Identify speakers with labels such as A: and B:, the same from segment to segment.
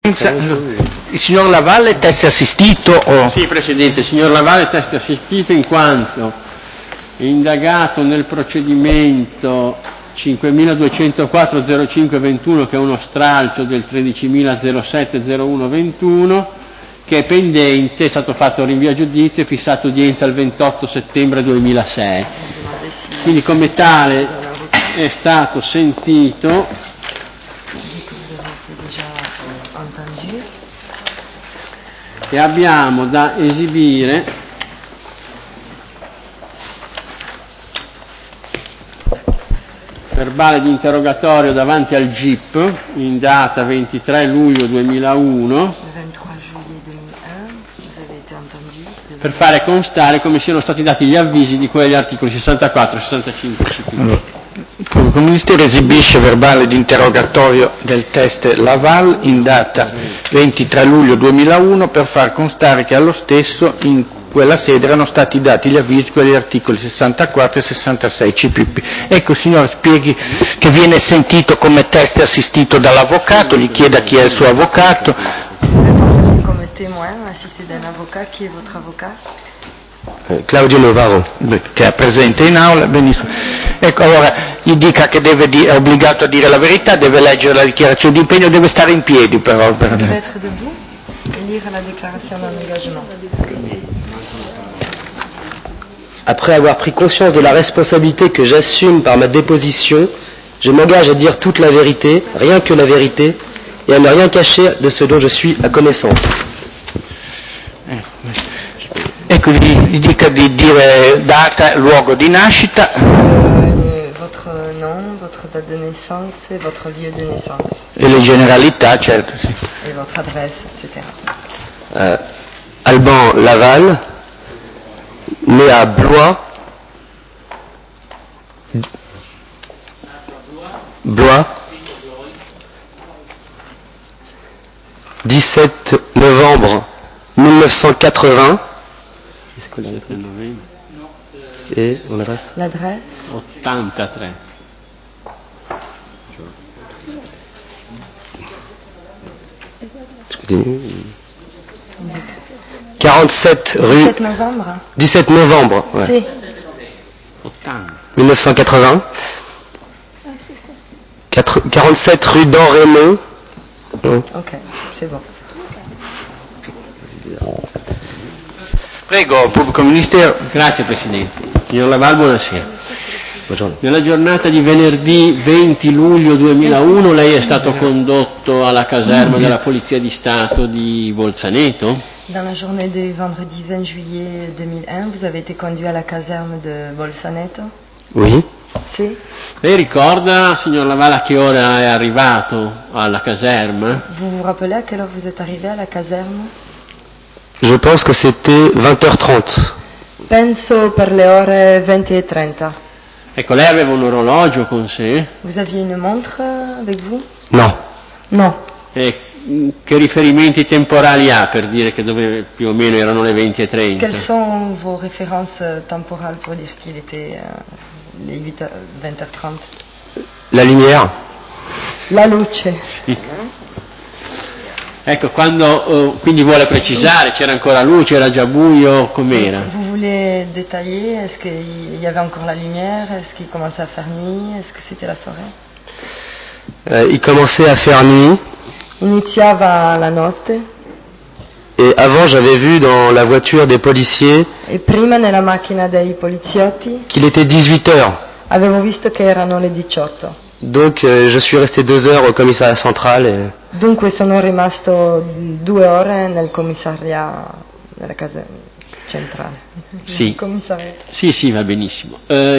A: Il signor Lavalle è teste assistito? O...
B: Sì, Presidente, il signor Lavalle è teste assistito in quanto indagato nel procedimento 5204-0521, che è uno stralcio del 13.007-0121, che è pendente, è stato fatto rinvio a giudizio e fissato udienza il 28 settembre 2006. Quindi come tale è stato sentito e abbiamo da esibire verbale di interrogatorio davanti al GIP in data 23 luglio 2001 per fare constare come siano stati dati gli avvisi di quegli articoli 64 e 65 CP.
A: Il Ministero esibisce verbale di interrogatorio del test Laval in data 23 luglio 2001 per far constare che allo stesso in quella sede erano stati dati gli avvisi con gli articoli 64 e 66 CPP. Ecco, signore, spieghi che viene sentito come test assistito dall'avvocato, gli chieda chi è il suo avvocato.
C: Come témoin, assisté d'un avocat, chi è vostro avvocato?
A: Claudio Novaro, che è presente in aula, benissimo. Ecco, allora gli dica che è obbligato a dire la verità, deve leggere la dichiarazione di impegno, deve stare in piedi però.
C: Deve être debout et lire la déclaration d'engagement.
D: Après avoir pris conscience de la responsabilité que j'assume par ma déposition, je m'engage à dire toute la vérité, rien que la vérité, et à ne rien cacher de ce dont je suis à connaissance.
A: Ecco, gli dica di dire data, luogo di nascita.
C: Votre nom, votre date de naissance et votre lieu de naissance.
A: E le generalità, certo, sì.
C: Et votre adresse, etc.
D: Alban Laval, né à Blois, 17 novembre 1980. C'est quoi la lettre? Et mon adresse?
C: L'adresse?
B: 83.
D: 47 rue 17 novembre ouais.
C: Sì.
D: 1980. 47 rue d'Henri-Raymond.
C: Ok, c'est bon.
A: Prego, Pubblico Ministero.
B: Grazie Presidente. Signor Laval, buonasera.
D: Buongiorno.
B: Nella giornata di venerdì 20 luglio 2001 lei è stato condotto alla caserma della Polizia di Stato di Bolzaneto?
C: Dans la journée du vendredi 20 juillet 2001, vous avez été conduit à la caserne de Bolzaneto?
D: Oui.
C: Sì.
B: Lei ricorda, signor Laval, a che ora è arrivato alla caserma?
C: Vous vous rappelez à quelle heure vous êtes arrivé à la caserne?
D: Je pense que c'était 20h30.
C: Penso per le ore 20:30.
B: Ecco, lei aveva un orologio con sé?
C: Vous aviez une montre avec vous?
D: Non.
C: Non.
B: E che riferimenti temporali ha per dire che dove più o meno erano le 20:30?
C: Quelles sont vos références temporales pour dire qu'il était les 20h30?
D: La lumière.
C: La luce.
B: Ecco, quando quindi vuole precisare, c'era ancora luce, era già buio, com'era?
C: Vous voulez détailler? Est-ce qu'il y avait encore la lumière? Est-ce qu'il commençait à faire nuit? Est-ce que c'était la soirée?
D: Il commençait à faire nuit.
C: Iniziava la notte.
D: Et avant, j'avais vu dans la voiture des policiers
C: E prima nella macchina dei poliziotti
D: qu'il était 18h.
C: avevo visto che erano le 18.
D: Donc je suis resté 2 heures au commissariat central. Et...
C: Dunque sono rimasto 2 ore nel commissariato, nella casa centrale.
B: Sì.
C: Commissariato.
B: Sì, va benissimo.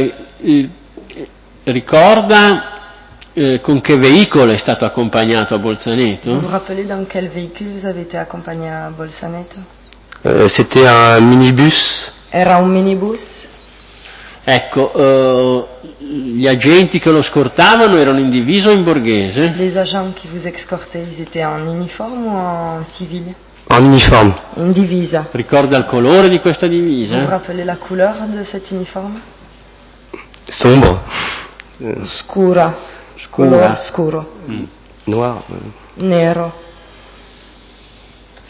B: Ricorda con che veicolo è stato accompagnato a Bolzaneto?
C: Vous vous rappelez dans quel véhicule vous avez été accompagné à Bolzaneto?
D: C'était un minibus.
C: Era un minibus.
B: Ecco, gli agenti che lo scortavano erano in divisa o in borghese?
C: Les agents qui vous escortaient, ils étaient en uniforme ou en civil?
D: En uniforme.
C: In divisa.
B: Ricorda il colore di questa divisa?
C: Vous vous rappelez la couleur de cet uniforme?
D: Sombre.
C: Scura. Colore scuro.
D: Noir.
C: Nero.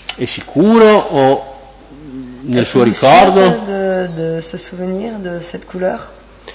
B: È sicuro o nel suo ricordo?
C: De se souvenir de cette couleur?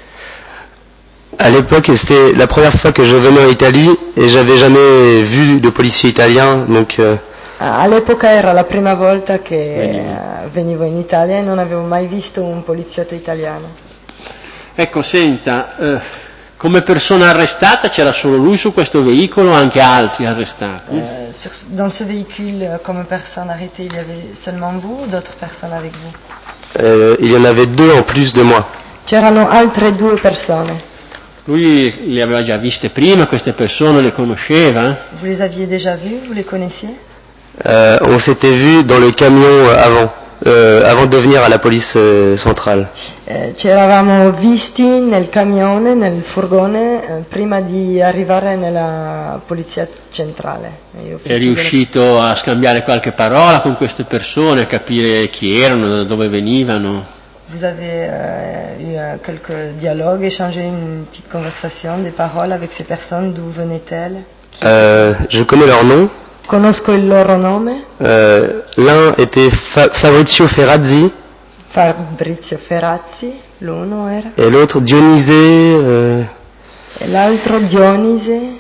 D: À l'époque, c'était la première fois que je venais en Italie et j'avais jamais vu de policier italien, donc
C: All'epoca era la prima volta che venivo in Italia e non avevo mai visto un poliziotto italiano.
B: Ecco, senta, come persona arrestata c'era solo lui su questo veicolo o anche altri arrestati?
C: Dans ce véhicule, comme personne arrêtée, il y avait seulement vous ou d'autres personnes avec vous?
D: il y en avait deux en plus de moi.
C: C'erano altre 2 persone.
B: Lui le aveva già viste prima, queste persone le conosceva?
C: Vous les aviez déjà vues? Vous les connaissiez?
D: On s'était vu dans le camion avant de venir à la police centrale.
C: Ci eravamo visti nel camione, nel furgone, prima di arrivare nella polizia centrale.
B: È riuscito a scambiare qualche parola con queste persone, a capire chi erano, da dove venivano?
C: Vous avez eu quelques dialogues, échangé une petite conversation, des paroles avec ces personnes, d'où venaient-elles?
D: Je connais leur nom.
C: Conosco il loro nome.
D: L'un était Fabrizio Ferrazzi.
C: Fabrizio Ferrazzi, l'uno era.
D: Et l'autre Dionise.
C: E l'altro Dionise.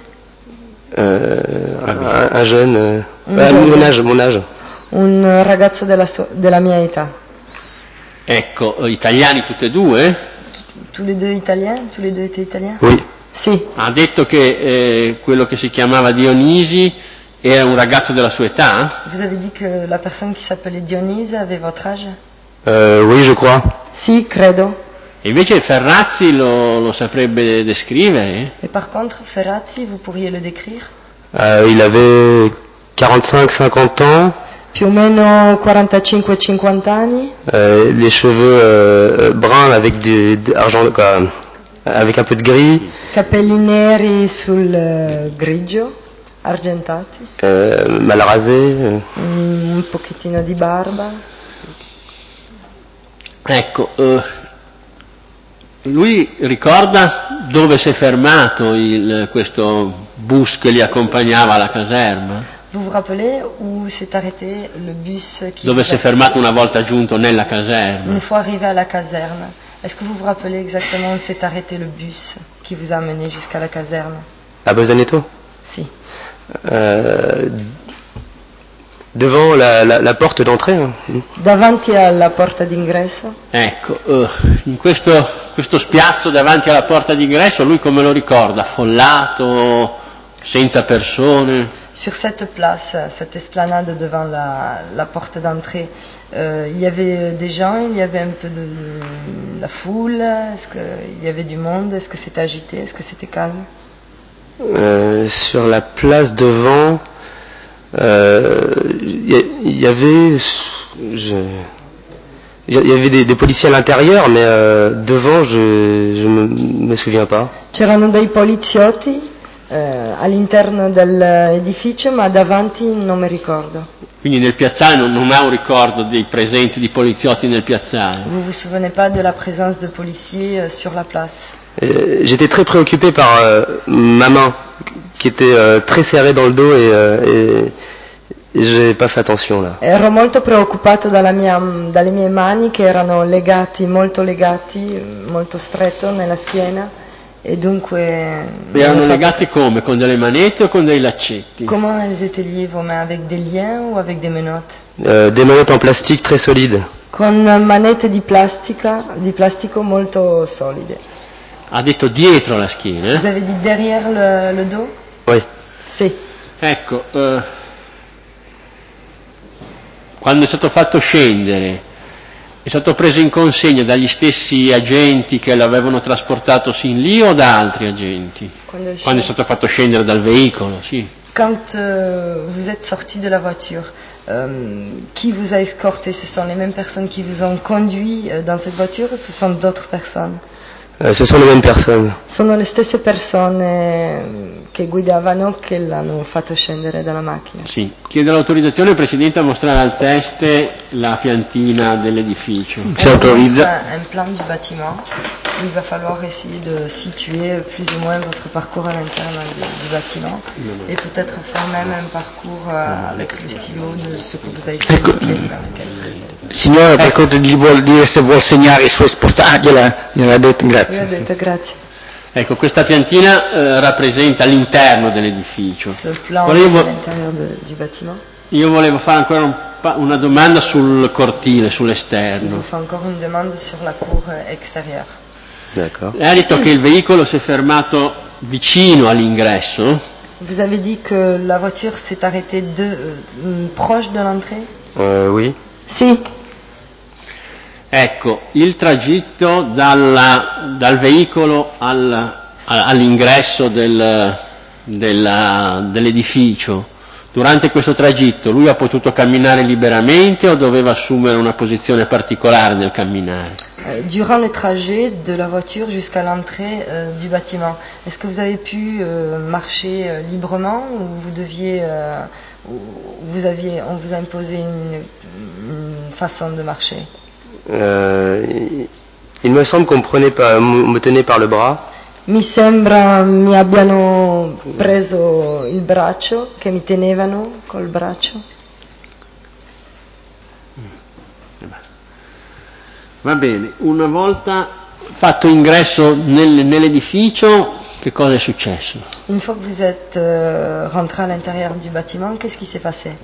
D: Un jeune. Mon âge.
C: Un ragazzo della mia età.
B: Ecco, italiani tutti e due?
C: Tous les deux italiens? Tous les deux étaient italiens?
D: Oui.
C: Sì.
B: Ha detto che quello che si chiamava Dionisi era un ragazzo della sua età?
C: Vous avez dit que la personne qui s'appelait Dionise avait votre âge?
D: Oui, je crois.
C: Sì, credo.
B: E invece Ferrazzi lo saprebbe descrivere?
C: Et par contre, Ferrazzi, vous pourriez le décrire?
D: Il avait 45-50 ans.
C: Più o meno 45-50 anni.
D: Les cheveux bruns avec avec un peu de gris.
C: Capelli neri sul grigio, argentati.
D: Mal rasé.
C: Un pochettino di barba.
B: Ecco, lui ricorda dove si è fermato questo bus che li accompagnava alla caserma?
C: Vous vous rappelez où s'est arrêté le bus qui...
B: Dove si è fermato una volta giunto nella caserma?
C: Une fois arrivé à la caserne. Est-ce que vous vous rappelez exactement où s'est arrêté le bus qui vous a amené jusqu'à la caserne?
D: À Bolzaneto?
C: Si.
D: Devant la porte d'entrée. Hein.
C: Davanti alla porta d'ingresso.
B: Ecco, in questo spiazzo davanti alla porta d'ingresso lui come lo ricorda? Affollato, senza persone?
C: Sur cette place, cette esplanade devant la porte d'entrée, il y avait des gens, il y avait un peu de la foule, est-ce qu'il y avait du monde, est-ce que c'était agité, est-ce que c'était calme?
D: Sur la place devant, il y avait des policiers à l'intérieur, mais devant, je me souviens pas.
C: C'erano dei poliziotti all'interno dell'edificio, ma davanti non mi ricordo.
B: Quindi nel piazzale non ha un ricordo dei presenze di poliziotti nel piazzale?
C: Vous vous souvenez pas de la présence de policiers sur la place?
D: J'étais très préoccupé par ma main qui était très serrée dans le dos et j'ai pas fait attention là.
C: Ero molto preoccupato dalle mie mani che erano molto legati, molto stretto nella schiena. E dunque...
B: Erano legati come? Con delle manette o con dei laccetti?
C: Comment elles étaient liées vos mains? Avec des liens ou avec des menottes?
D: Des menottes en plastique très solides.
C: Con manette di plastico molto solide.
B: Ha detto dietro la schiena?
C: Vous avez dit derrière le dos?
D: Oui.
C: Sì.
B: Ecco, quando è stato fatto scendere, è stato preso in consegna dagli stessi agenti che l'avevano trasportato sin lì o da altri agenti? Quando è stato fatto scendere dal veicolo, sì.
C: Quand vous êtes sorti de la voiture, qui vous a escorté? Ce sont les mêmes personnes qui vous ont conduit dans cette voiture ou ce sont d'autres personnes?
D: Ce sont les mêmes personnes.
C: Sono le stesse persone che guidavano che l'hanno fatto scendere dalla macchina.
B: Sì, chiedo l'autorizzazione al Presidente a mostrare al teste la piantina dell'edificio.
A: Si autorizza.
C: Un plan du bâtiment. Il va falloir essayer de situer plus ou moins votre parcours à l'intérieur du bâtiment et peut-être faire même un parcours avec le stylo de ce que vous avez fait, les pièces dans lesquelles.
A: Signore, per cosa gli vuol dire se vuol segnare i suoi spostamenti? Gliel'ha detto, grazie.
C: Io ho detto grazie.
B: Ecco, questa piantina rappresenta l'interno dell'edificio.
C: Ce plan all'interno du bâtiment.
B: Io volevo fare ancora una domanda sul cortile, sull'esterno.
C: Je fais encore une demande sur la cour extérieure.
D: D'accord.
B: Lei ha detto che il veicolo si è fermato vicino all'ingresso.
C: Vous avez dit que la voiture s'est arrêtée proche de l'entrée?
D: Oui.
C: Sì.
B: Ecco, il tragitto dal veicolo all'ingresso dell'edificio, durante questo tragitto lui ha potuto camminare liberamente o doveva assumere una posizione particolare nel camminare?
C: Durant le trajet de la voiture jusqu'à l'entrée du bâtiment, est-ce que vous avez pu marcher librement ou vous deviez, on vous a imposé une façon de marcher?
D: Il me semble qu'on me tenait par le bras.
C: Mi sembra mi abbiano preso il braccio, che mi tenevano col braccio.
B: Va bene, una volta fatto ingresso nell'edificio, che cosa è successo?
C: Une fois que vous êtes rentré à l'intérieur du bâtiment, qu'est-ce qui s'est passé?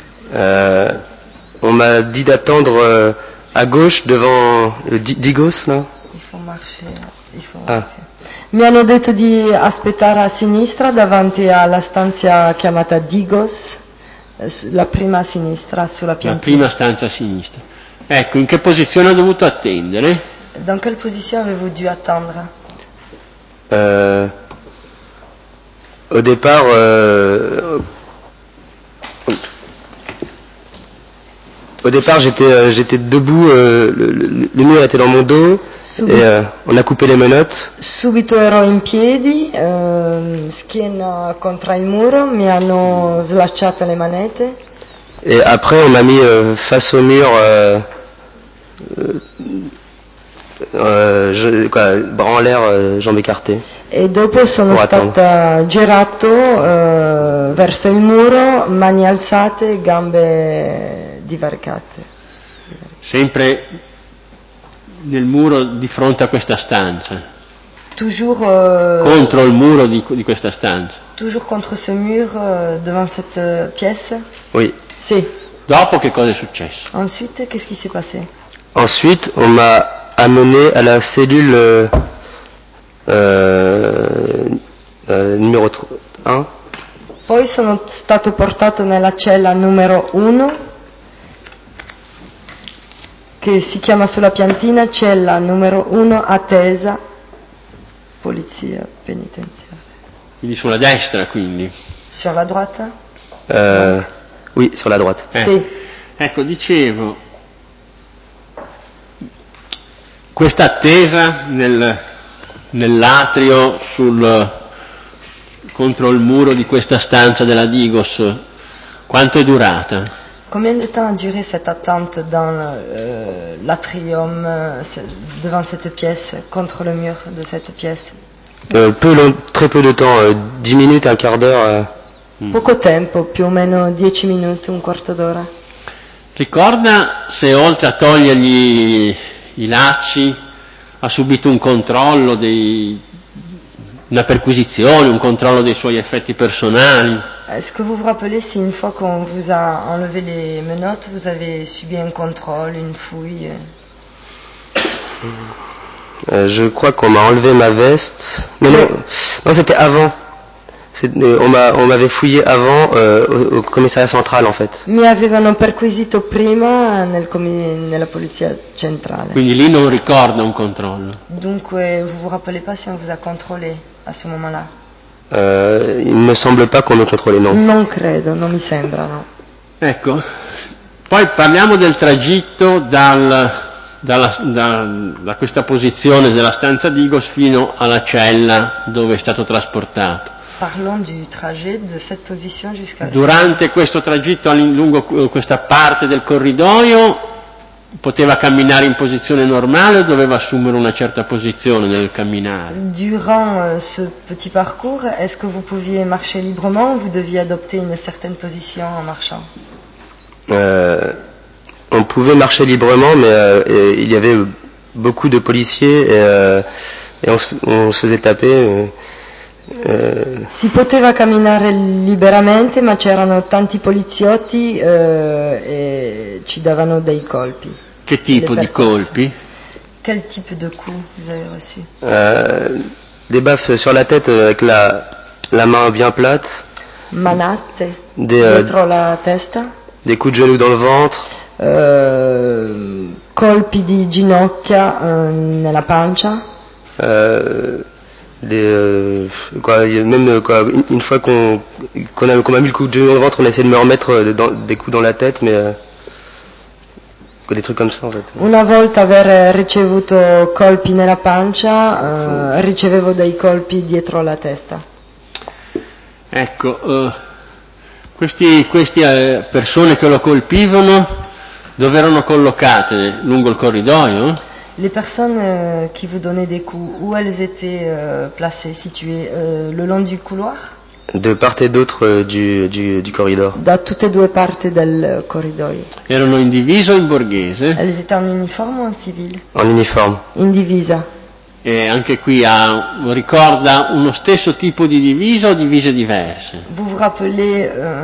D: On m'a dit d'attendre à gauche devant le Digos, là.
C: Il faut marcher. Mi hanno detto di aspettare a sinistra davanti alla stanza chiamata Digos, la prima a sinistra sulla piantina.
B: La prima stanza a sinistra. Ecco, in che posizione ho dovuto attendere?
C: Dans quelle position avez-vous dû attendre?
D: Au départ, j'étais debout, le mur était dans mon dos et on a coupé les menottes.
C: Subito ero in piedi, schiena contro il muro, mi hanno slacciato le manette.
D: Et après on m'a mis face au mur, bras en l'air, jambes écartées.
C: E dopo sono stata girato verso il muro, mani alzate, gambe divaricate.
B: Sempre nel muro di fronte a questa stanza.
C: Toujours
B: contro il muro di questa stanza.
C: Toujours contre ce mur devant cette pièce?
D: Oui.
C: Sì.
B: Dopo che cosa è successo?
C: Ensuite, qu'est-ce qui s'est passé?
D: Ensuite, on m'a amené à la cellule numéro 1.
C: Poi sono stato portato nella cella numero 1, che si chiama sulla piantina cella numero 1 attesa, polizia penitenziaria.
B: Quindi sulla destra, quindi?
C: Sur la droite?
D: Oui, sur la droite.
C: Sì.
B: Ecco, dicevo, questa attesa nell'atrio contro il muro di questa stanza della Digos, quanto è durata?
C: Combien de temps a duré cette attente dans l'atrium devant cette pièce, contre le mur de cette pièce?
D: Très peu de temps, 10 minutes, un quart d'heure.
C: Poco tempo, più o meno 10 minuti, un quarto d'ora.
B: Ricorda se oltre a togliergli i lacci ha subito un controllo, una perquisizione, un controllo dei suoi effetti personali?
C: Est-ce que vous vous rappelez si une fois qu'on vous a enlevé les menottes, vous avez subi un contrôle, une fouille?
D: Je crois qu'on m'a enlevé ma veste. Non, c'était avant. On m'avait fouillé avant au commissariat central, en fait.
C: Mi avevano perquisito prima nella polizia centrale.
B: Quindi lì non ricorda un controllo?
C: Dunque, vous vous rappelez pas si on vous a contrôlé à ce moment-là?
D: Il me semble pas qu'on me contrôlé, non.
C: Non credo, non mi sembra, no.
B: Ecco, poi parliamo del tragitto da questa posizione della stanza Digos fino alla cella dove è stato trasportato.
C: Parlons du trajet de cette position jusqu'à la
B: Durante questo tragitto lungo questa parte del corridoio poteva camminare in posizione normale o doveva assumere una certa posizione nel camminare?
C: Durant ce petit parcours, est-ce que vous pouviez marcher librement ou vous deviez adopter une certaine position en marchant?
D: On pouvait marcher librement, mais il y avait beaucoup de policiers et on se faisait taper.
C: Si poteva camminare liberamente, ma c'erano tanti poliziotti e ci davano dei colpi.
B: Che tipo di colpi?
C: Quel type de coup vous avez reçu?
D: Des baffes sur la tête avec la main bien plate.
C: Manate dietro la testa.
D: Des coups de genoux dans le ventre.
C: Colpi di ginocchia nella pancia.
D: Même une fois qu'on m'a mis le coup de genou dans le ventre, on a essayé de me remettre des coups dans la tête, mais des trucs comme ça en fait.
C: Una volta aver ricevuto colpi nella pancia, ricevevo dei colpi dietro la testa.
B: Ecco, queste persone che lo colpivano dove erano collocate? Lungo il corridoio?
C: Les personnes qui vous donnaient des coups, où elles étaient placées, situées le long du couloir?
D: De part et d'autre du corridor.
C: Da tutte e due parti del corridoio.
B: Erano in divisa o in borghese?
C: Elles étaient en uniforme ou en civil?
D: En uniforme.
C: In divisa.
B: E anche qui ricorda uno stesso tipo di divisa o divise diverse?
C: Vous vous rappelez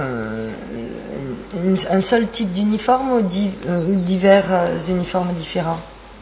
C: un seul type d'uniforme ou divers uniformes différents?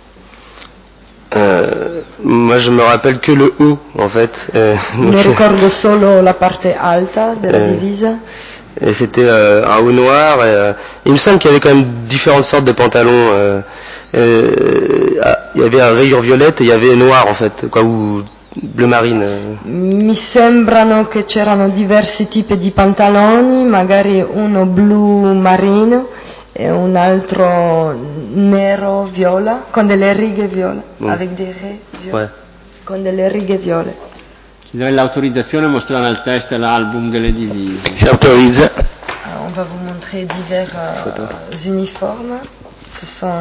D: Moi je me rappelle que le haut en fait.
C: Mi ricordo solo la parte alta della divisa.
D: Et c'était un haut noir. Il me semble qu'il y avait quand même différentes sortes de pantalons. Il y avait un rayure violette et il y avait noir en fait, quoi, ou bleu marine.
C: Mi sembrano che c'erano diversi tipi di pantaloni, magari uno blu marino e un altro nero viola, con delle righe viola, avec des raies viola,
D: ouais.
C: Con delle righe viole.
B: Ci dai l'autorizzazione a mostrare al test l'album delle divise.
A: Si autorizza.
C: On va vous montrer divers uniformes. Ce sont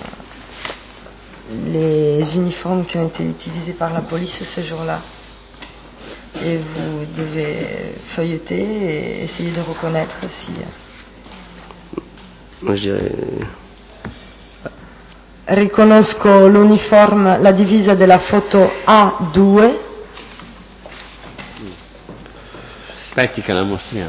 C: les uniformes qui ont été utilisés par la police ce jour-là. Et vous devez feuilleter et essayer de reconnaître si...
D: Moi je dirais...
C: Riconosco l'uniforme, la divisa della foto A2.
B: Aspetti che la mostriamo.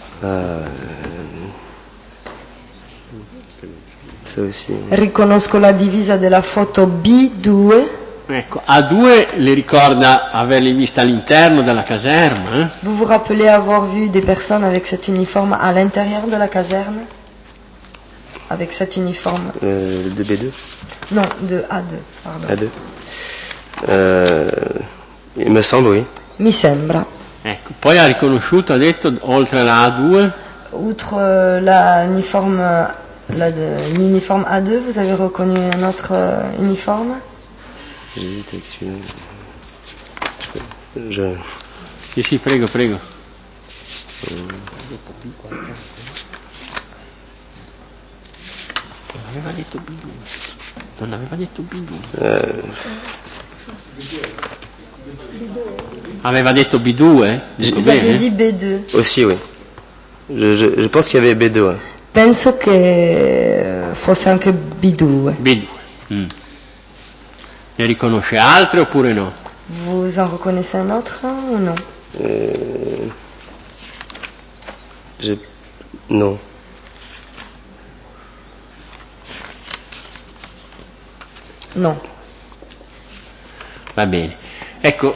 C: Riconosco la divisa della foto B2.
B: Ecco, A2 le ricorda averli viste all'interno della caserma?
C: Vous vous rappelez avoir vu des personnes avec cet uniforme à l'intérieur de la caserne? Avec cet uniforme
D: de B2?
C: Non, de A2, pardon.
D: A2. Il me semble, oui.
C: Mi sembra.
B: Ecco, poi ha riconosciuto, ha detto, oltre alla A2?
C: Outre l'uniforme A2, vous avez reconnu un autre uniforme?
D: J'hésite avec celui-là.
B: Sì, prego. Non aveva detto B2. Aveva detto B2?
C: Vous avez dit B2.
D: Aussi, oui. Je pense qu'il y avait B2. Ouais.
C: Penso che fosse anche B2.
B: B2. Ne riconosce altre oppure no?
C: Vous en reconnaissez un autre ou non?
D: Non.
C: No.
B: Va bene. Ecco,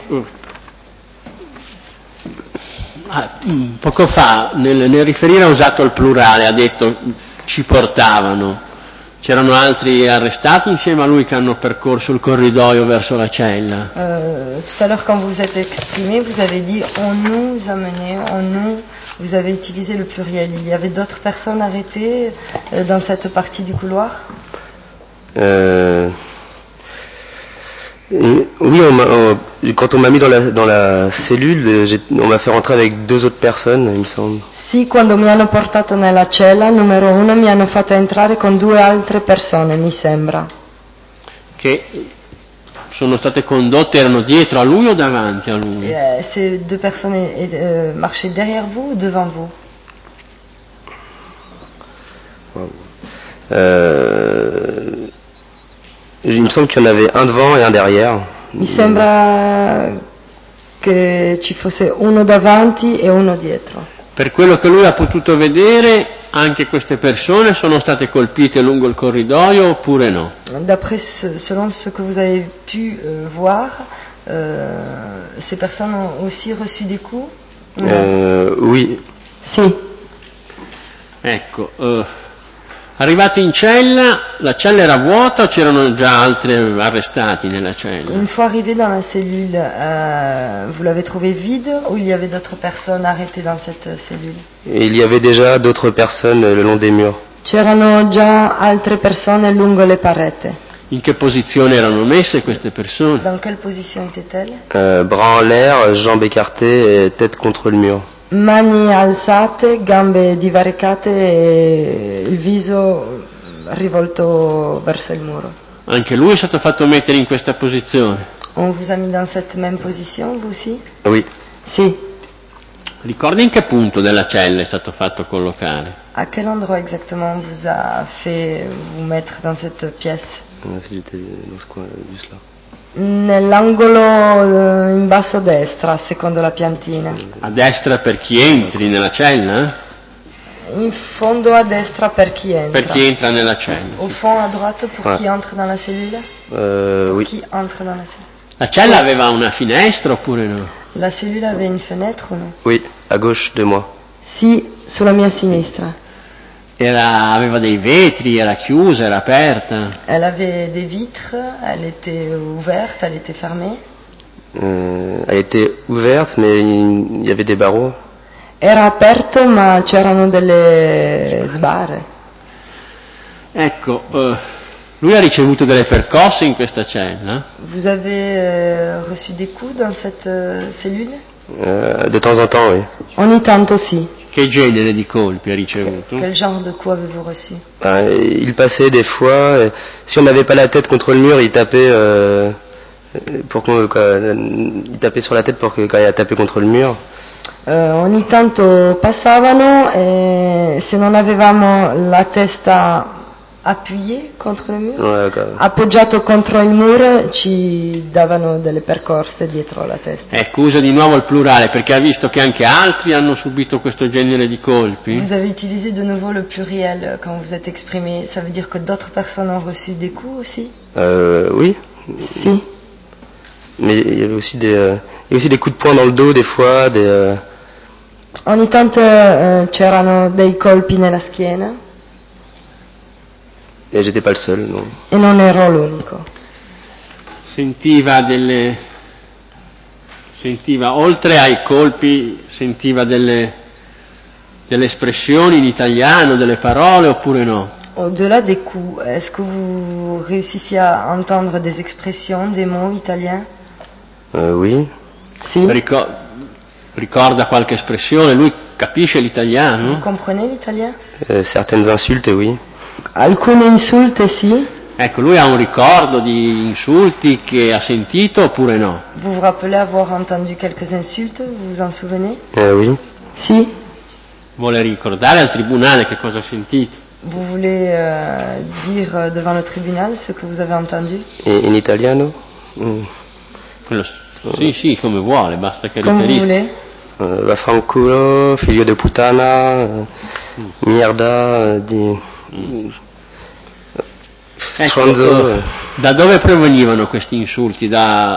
B: poco fa nel riferire ha usato il plurale, ha detto ci portavano. C'erano altri arrestati insieme a lui che hanno percorso il corridoio verso la cella?
C: Tout à l'heure quand vous êtes exprimé, vous avez dit on nous amenait, on nous, vous avez utilisé le pluriel. Il y avait d'autres personnes arrêtées dans cette partie du couloir?
D: Oui, quand on m'a mis dans la cellule, on m'a fait rentrer avec 2 autres personnes, il me semble.
C: Sì, quando mi hanno portato nella cella, numero 1, mi hanno fatto entrare con 2 altre persone, mi sembra.
B: Che sono state condotte, erano dietro a lui o davanti a lui?
C: Ces 2 personnes marchaient derrière vous ou devant vous?
D: Il me semble qu'il y en avait un devant et un derrière.
C: Mi sembra che ci fosse uno davanti e uno dietro.
B: Per quello che lui ha potuto vedere, anche queste persone sono state colpite lungo il corridoio oppure no?
C: D'après selon ce que vous avez pu voir, ces personnes ont aussi reçu des coups?
D: Oui.
C: Sì.
B: Ecco, arrivato in cella, la cella era vuota o c'erano già altri arrestati nella cella?
C: Une fois arrivé dans la cellule, vous l'avez trouvé vide ou il y avait d'autres personnes arrêtées dans cette cellule?
D: Et il y avait déjà d'autres personnes le long des murs.
C: C'erano già altre persone lungo le pareti.
B: In che posizione erano messe queste persone?
C: Dans quelle position étaient-elles?
D: Bras en l'air, jambes écartées et tête contre le mur.
C: Mani alzate, gambe divaricate e il viso rivolto verso il muro.
B: Anche lui è stato fatto mettere in questa posizione?
C: On vous a mis dans cette même position, vous aussi?
D: Oui.
C: Sì.
B: Ricordi in che punto della cella è stato fatto collocare?
C: À quel endroit exactement on vous a fait vous mettre dans cette pièce?
D: J'étais dans ce coin, juste là.
C: Nell'angolo in basso a destra, secondo la piantina.
B: A destra per chi entri nella cella?
C: In fondo a destra per chi entra.
B: Per chi entra nella cella.
C: Au fond à droite pour qui entre dans la cellule? Pour
D: Oui.
C: qui entre dans la cellule?
B: La cella aveva una finestra oppure no?
C: La cellule avait une fenêtre ou non?
D: Oui, à gauche de moi.
C: Sì, sulla mia sinistra.
B: Aveva dei vetri, era chiusa, era aperta?
C: Elle avait des vitres, elle était ouverte, elle était fermée.
D: Elle était ouverte, mais il y avait des barreaux.
C: Era aperto ma c'erano delle sbarre.
B: Ecco, lui ha ricevuto delle percosse in questa cella?
C: Vous avez reçu des coups dans cette cellule?
D: De temps en temps, oui.
C: Ogni tanto sì.
B: Che genere di colpi ha ricevuto?
C: Quel genre de coups avez-vous reçu?
D: Il passait des fois, si on n'avait pas la tête contre le mur, il tapait, il tapait sur la tête pour que quand il a tapé contre le mur.
C: Ogni tanto passavano e se non avevamo la testa appuyée contro il muro, appoggiato contro il muro, ci davano delle percosse dietro la testa.
B: Ecco, usa di nuovo il plurale perché ha visto che anche altri hanno subito questo genere di colpi.
C: Vous avez utilisé de nouveau le pluriel quand vous êtes exprimé. Ça veut dire que d'autres personnes ont reçu des coups aussi?
D: Oui.
C: Si.
D: Mais il y avait aussi des coups de poing dans le dos des fois,
C: Ogni tanto c'erano dei colpi nella schiena.
D: Et j'étais pas le seul, non.
C: E non ero l'unico.
B: Sentiva oltre ai colpi, sentiva delle espressioni in italiano, delle parole oppure no?
C: Au-delà des coups, est-ce que vous réussissiez à entendre des expressions, des mots italiens?
D: Oui.
C: Si.
B: Ricorda qualche espressione? Lui capisce l'italiano?
C: Vous comprenez l'italien?
D: Certaines insultes, oui.
C: Alcune insulte sì.
B: Ecco, lui ha un ricordo di insulti che ha sentito oppure no?
C: Vous vous rappelez avoir entendu quelques insultes, vous vous en souvenez?
D: Oui.
C: Si.
B: Vuole ricordare al tribunale che cosa ha sentito?
C: Vous voulez dire devant le tribunal ce que vous avez entendu?
D: In italiano?
B: Sì, come vuole, basta che
C: Come
B: riferisca.
C: vuole.
D: Vaffanculo, figlio di puttana, mierda, stronzo.
B: Ecco, da dove provenivano questi insulti?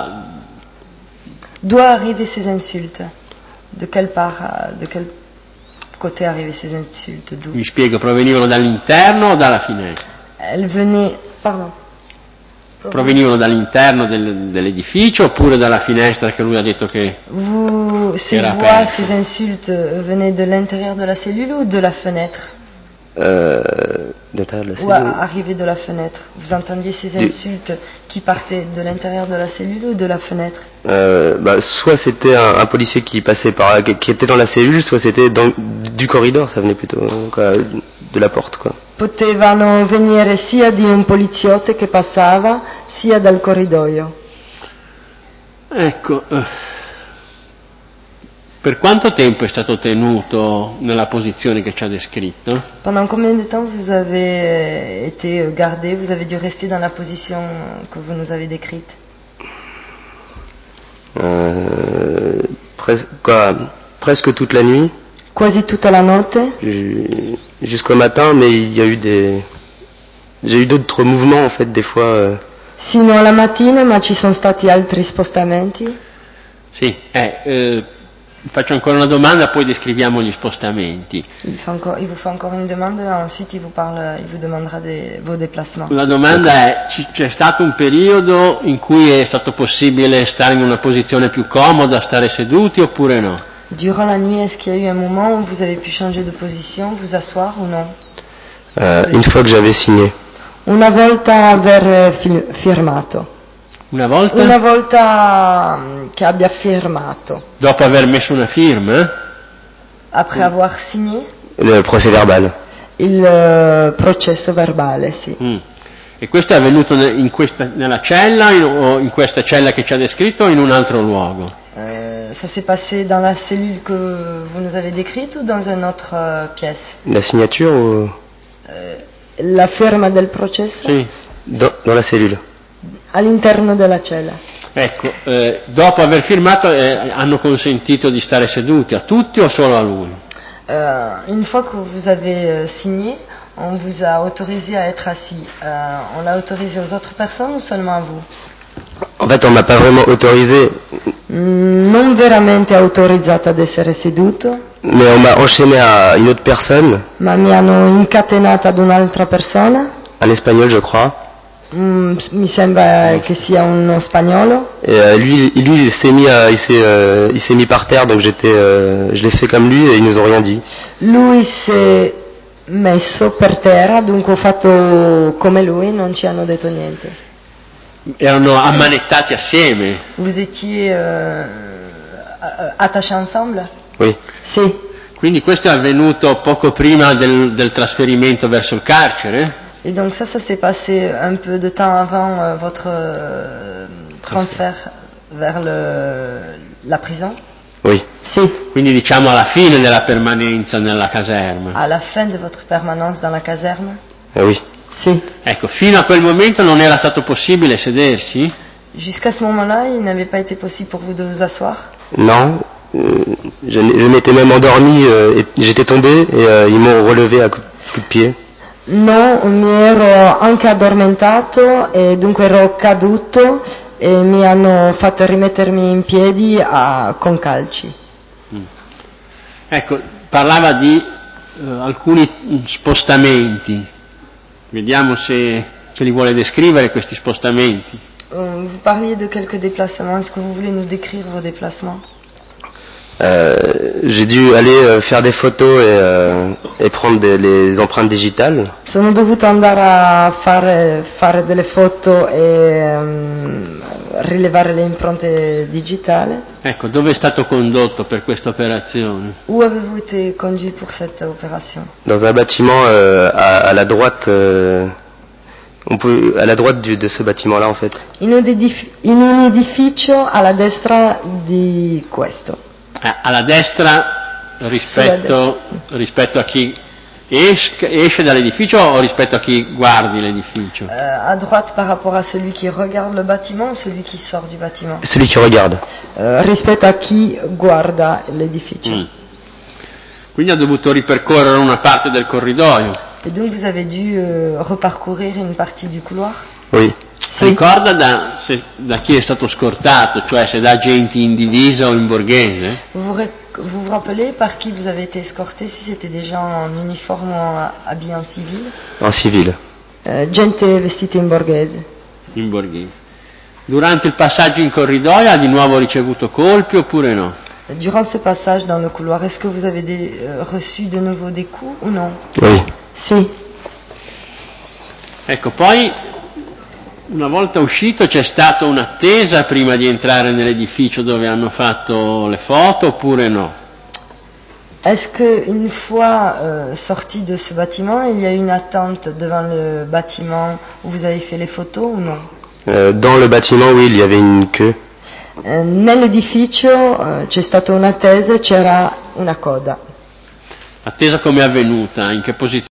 C: D'où arrivaient ces insultes? De quelle part, de quel côté arrivaient ces insultes? D'où?
B: Mi spiego, provenivano dall'interno o dalla finestra?
C: Elles venaient, pardon.
B: Provenivano dall'interno dell'edificio oppure dalla finestra che lui ha detto che
C: Ces
B: era
C: voix,
B: aperta?
C: ces insultes venaient de l'intérieur de la cellule ou de la fenêtre?
D: D'intérieur de la
C: Ou
D: cellule.
C: arrivé de la fenêtre? Vous entendiez ces insultes qui partaient de l'intérieur de la cellule ou de la fenêtre?
D: Soit c'était un policier qui passait qui était dans la cellule, soit c'était du corridor, ça venait plutôt de la porte, quoi.
C: Potevano venire sia di un poliziotto che passava, sia dal corridoio.
B: Ecco, per quanto tempo è stato tenuto nella posizione che ci ha descritto?
C: Pendant combien de temps vous avez été gardé, vous avez dû rester dans la position que vous nous avez décrite?
D: Presque toute la nuit.
C: Quasi tutta la notte?
D: Jusqu'au matin, mais j'ai eu d'autres mouvements en fait, des fois.
C: Sino alla mattina, ma ci sono stati altri spostamenti?
B: Sì, faccio ancora una domanda, poi descriviamo gli spostamenti.
C: Il vous fait encore une demande, ensuite il vous demandera vos déplacements.
B: La domanda è, c'è stato un periodo in cui è stato possibile stare in una posizione più comoda, stare seduti oppure no?
C: Durant la nuit, est-ce qu'il y a eu un moment où vous avez pu changer de position, vous asseoir ou non?
D: Une fois que j'avais signé.
C: Una volta aver firmato.
B: Una volta?
C: Una volta che abbia firmato.
B: Dopo aver messo una firma?
C: Après avoir signé?
D: Le procès verbal.
C: Il processo verbale, sì.
B: E questo è avvenuto nella cella o in questa cella che ci ha descritto o in un altro luogo?
C: Ça s'est passé dans la cellule que vous nous avez décrite ou dans une autre pièce?
D: La signature ou
C: La firma del processo?
B: Sì.
D: Dans la cellule.
C: All'interno della cella.
B: Ecco, dopo aver firmato hanno consentito di stare seduti a tutti o solo a lui?
C: Une fois que vous avez signé, on vous a autorisé à être assis. On l'a autorisé aux autres personnes ou seulement à vous?
D: En fait, on m'a pas vraiment autorisé.
C: Non veramente autorizzato ad essere seduto.
D: Mais on m'a enchaîné à une autre personne.
C: Ma mi hanno incatenato ad un'altra persona.
D: Un espagnol, je crois.
C: Mi sembra che sia uno spagnolo.
D: Et lui, il s'est mis par terre, donc je l'ai fait comme lui et ils nous ont rien dit.
C: Lui si è messo per terra, dunque ho fatto come lui, non ci hanno detto niente.
B: Erano ammanettati assieme?
C: Vous étiez attachés ensemble?
D: Oui.
C: Sì.
B: Quindi questo è avvenuto poco prima del trasferimento verso il carcere?
C: Et donc ça s'est passé un peu de temps avant votre transfert vers la prison?
D: Oui.
C: Sì.
B: Quindi diciamo alla fine della permanenza nella caserma?
C: À la fin de votre permanence dans la caserne?
D: Oui.
C: Sì.
B: Ecco, fino a quel momento non era stato possibile sedersi?
C: Jusqu'à ce moment-là, il n'avait pas été possible pour vous de vous asseoir?
D: Non. Je m'étais même endormi, et j'étais tombé et ils m'ont relevé à coup de pied.
C: No, mi ero anche addormentato e dunque ero caduto e mi hanno fatto rimettermi in piedi con calci.
B: Ecco, parlava di alcuni spostamenti. Vediamo se li vuole descrivere questi spostamenti.
C: Vous parliez de quelques déplacements. Est-ce que vous voulez nous décrire vos déplacements?
D: J'ai dû aller faire des photos et prendre les empreintes digitales.
C: Sono dovuto andare a fare delle foto e rilevare le impronte digitali.
B: Ecco, dove è stato condotto per questa operazione?
C: Où avez-vous été conduit pour cette opération?
D: Dans un bâtiment à la droite. À la droite de ce bâtiment-là, en fait.
C: In un edificio alla destra di questo.
B: Alla destra rispetto a chi esce dall'edificio o rispetto a chi guardi l'edificio?
C: À droite par rapport à celui qui regarde le bâtiment ou celui qui sort du bâtiment?
D: Celui qui regarde.
C: Rispetto a chi guarda l'edificio.
B: Quindi ha dovuto ripercorrere una parte del corridoio.
C: Et donc vous avez dû reparcourir une partie du couloir?
D: Oui.
C: Sì.
B: Ricorda da chi è stato scortato, cioè se da agenti in divisa o in borghese?
C: Vous vous rappelez par qui vous avez été escorté, si c'était des gens en uniforme ou habillés en civil?
D: En civil.
C: Gente vestita in borghese.
B: In borghese. Durante il passaggio in corridoio ha di nuovo ricevuto colpi oppure no?
C: Durant ce passage dans le couloir, est-ce que vous avez reçu de nouveau des coups ou non?
D: Oui.
C: Sì.
B: Ecco, poi una volta uscito c'è stata un'attesa prima di entrare nell'edificio dove hanno fatto le foto oppure no?
C: Est-ce qu'une fois sorti de ce bâtiment, il y a eu une attente devant le bâtiment où vous avez fait les photos ou non?
D: Dans le bâtiment, oui, il y avait une queue.
C: Nell'edificio c'è stata un'attesa, c'era una coda.
B: Attesa come è avvenuta? In che posizione?